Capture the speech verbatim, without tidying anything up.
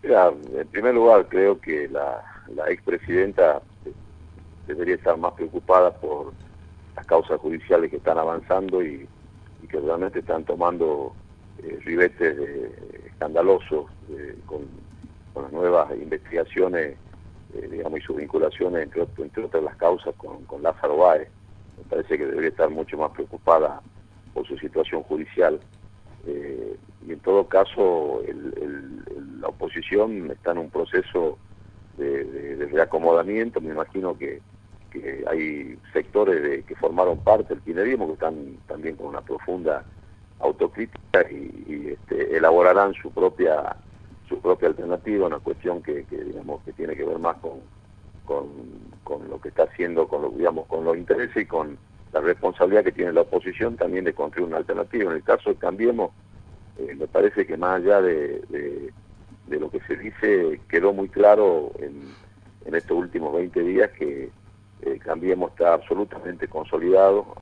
Mira, en primer lugar creo que la, la expresidenta debería estar más preocupada por las causas judiciales que están avanzando y, y que realmente están tomando eh, ribetes de, escandalosos de, con, con las nuevas investigaciones, eh, digamos, y sus vinculaciones, entre, otro, entre otras las causas, con, con Lázaro Báez. Me parece que debería estar mucho más preocupada por su situación judicial. Eh, y en todo caso, el, el, el, la oposición está en un proceso de, de, de reacomodamiento. Me imagino que, que hay sectores de, que formaron parte del kirchnerismo que están también con una profunda autocrítica y, y este, elaborarán su propia su propia alternativa, una cuestión que, que digamos que tiene que ver más con, con, con lo que está haciendo, con lo, digamos, con los intereses y con la responsabilidad que tiene la oposición también de construir una alternativa. En el caso de Cambiemos, eh, me parece que más allá de, de, de lo que se dice, quedó muy claro en, en estos últimos veinte días que eh, Cambiemos está absolutamente consolidado,